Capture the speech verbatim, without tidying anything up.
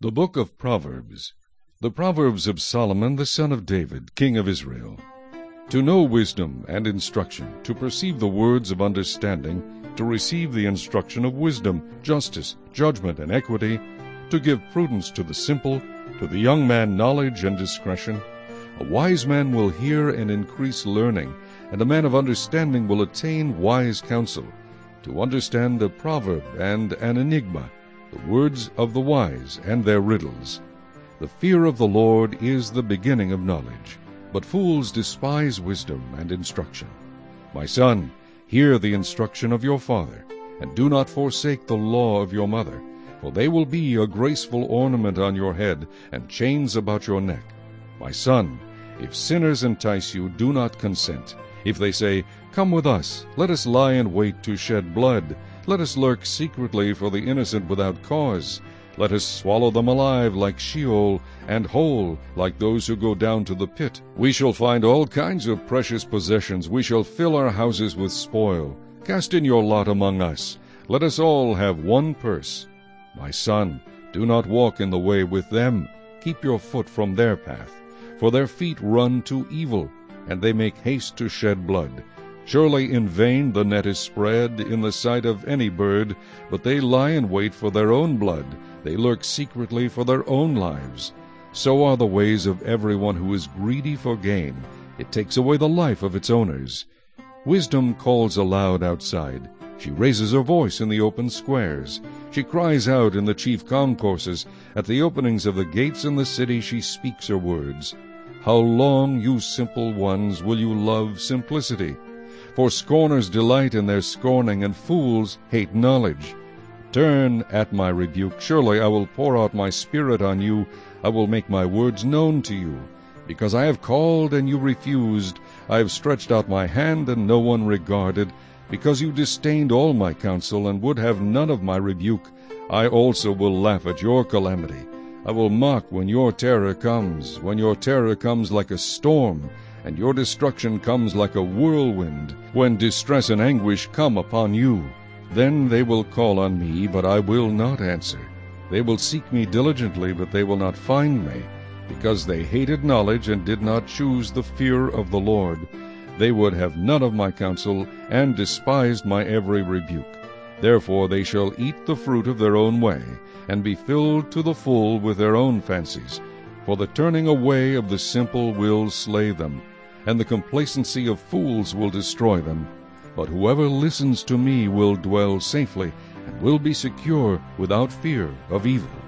The Book of Proverbs. The Proverbs of Solomon the son of David, king of Israel. To know wisdom and instruction, to perceive the words of understanding, to receive the instruction of wisdom, justice, judgment, and equity, to give prudence to the simple, to the young man knowledge and discretion. A wise man will hear and increase learning, and a man of understanding will attain wise counsel. To understand a proverb and an enigma, the words of the wise and their riddles. The fear of the Lord is the beginning of knowledge, but fools despise wisdom and instruction. My son, hear the instruction of your father, and do not forsake the law of your mother, for they will be a graceful ornament on your head and chains about your neck. My son, if sinners entice you, do not consent. If they say, Come with us, let us lie in wait to shed blood, let us lurk secretly for the innocent without cause. Let us swallow them alive like Sheol, and whole like those who go down to the pit. We shall find all kinds of precious possessions. We shall fill our houses with spoil. Cast in your lot among us. Let us all have one purse. My son, do not walk in the way with them. Keep your foot from their path. For their feet run to evil, and they make haste to shed blood. Surely in vain the net is spread in the sight of any bird, but they lie in wait for their own blood. They lurk secretly for their own lives. So are the ways of everyone who is greedy for gain. It takes away the life of its owners. Wisdom calls aloud outside. She raises her voice in the open squares. She cries out in the chief concourses. At the openings of the gates in the city she speaks her words. How long, you simple ones, will you love simplicity? For scorners delight in their scorning, and fools hate knowledge. Turn at my rebuke. Surely I will pour out my spirit on you. I will make my words known to you. Because I have called and you refused, I have stretched out my hand and no one regarded. Because you disdained all my counsel and would have none of my rebuke, I also will laugh at your calamity. I will mock when your terror comes, when your terror comes like a storm, and your destruction comes like a whirlwind, when distress and anguish come upon you. Then they will call on me, but I will not answer. They will seek me diligently, but they will not find me, because they hated knowledge and did not choose the fear of the Lord. They would have none of my counsel, and despised my every rebuke. Therefore they shall eat the fruit of their own way, and be filled to the full with their own fancies. For the turning away of the simple will slay them, and the complacency of fools will destroy them. But whoever listens to me will dwell safely, and will be secure without fear of evil.